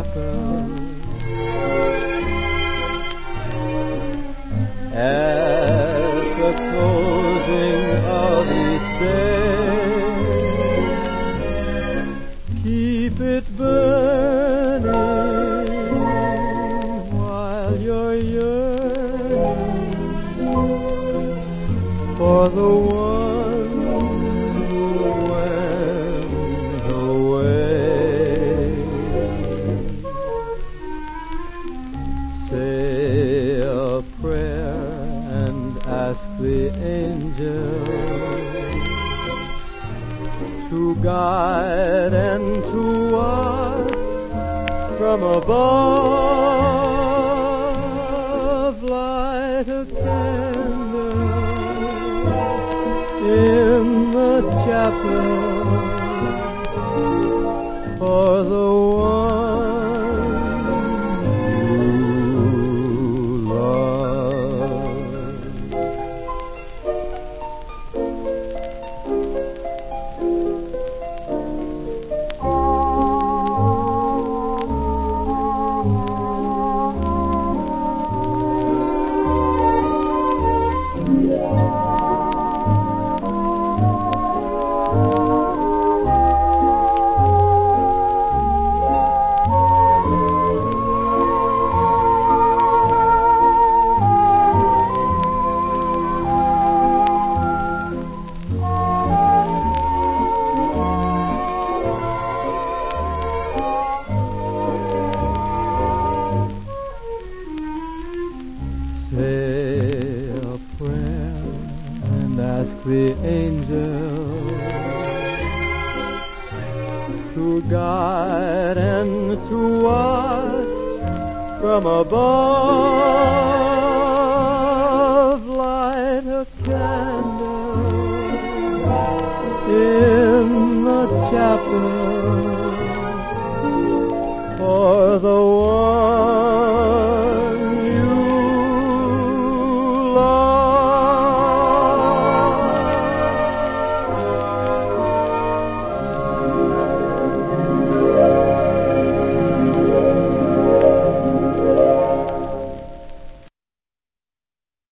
chapel. At the closing of each day, keep it burning while you're yearning for the one who went away. Say a prayer and ask the angels to guide and to watch from above. Light a candle in the chapel for the one you love. Say a prayer and ask the angels to guide and to watch from above. Light a candle in the chapel